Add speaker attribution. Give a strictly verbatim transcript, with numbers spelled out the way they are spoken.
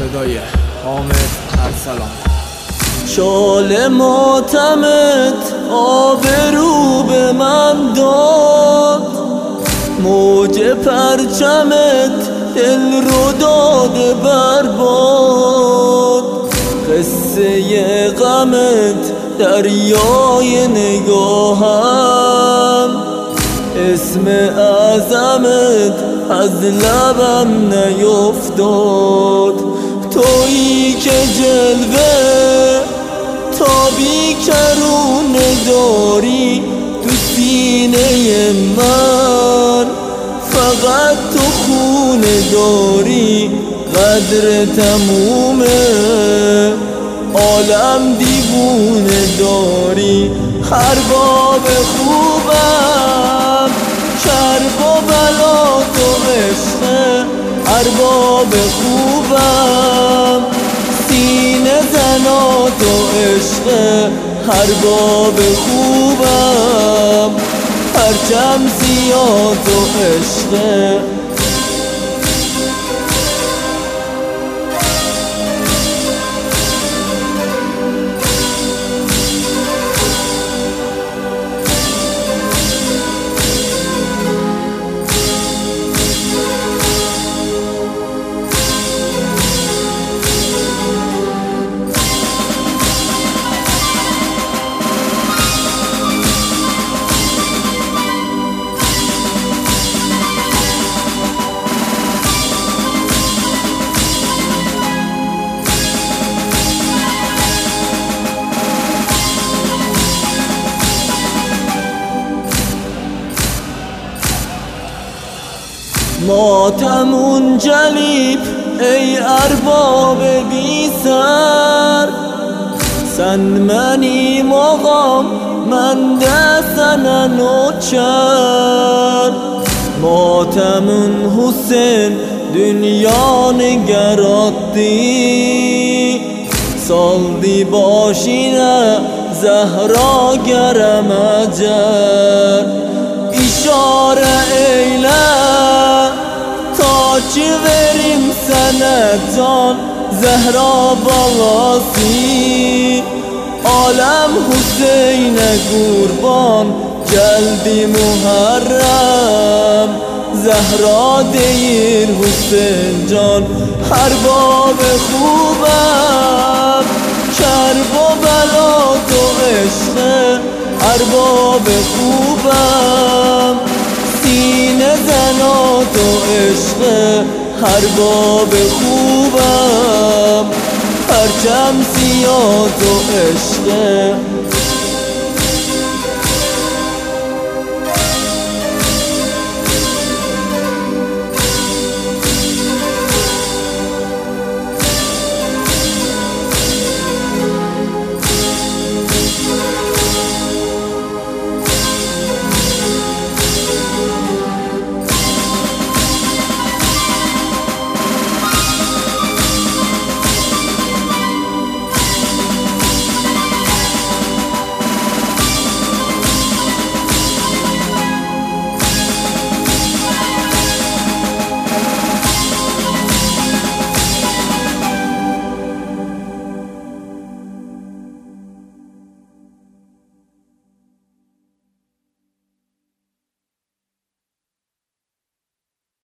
Speaker 1: صدای حامد ارسلان.
Speaker 2: شال ماتمت آبرو به من داد، موج پرچمت دل رو داده برباد. قصه غمت دریای نگاهم، اسم اعظمت از لبم نیفتاد. تویی که جلوه تابی کرونه داری تو سینه من، فقط تو خونه داری قدر تمومه، عالم دیوونه داری. هر باب خوبم کرب و بلا تو عشقه، هر باب خوبم سینه زنا تو عشقه، هر باب خوبم پرچم سیاه تو عشقه. ماتمون جلیب ای ارباب بی سر، سن منی مقام من دستن نوچر. ماتمون حسین dünya نگراتی، saldi başına Zehra gerem ecer. İşare eyle ta ki verim sene can, Zehra balası. Alem Hüseyin'e kurban geldi Muharrem, Zehra deyir Hüseyin can. Her bab خوبم کرب و بلا تو عشقه، هر باب خوبم سینه زنا تو عشقه، هر باب خوبم پرچم سیاه تو عشقه.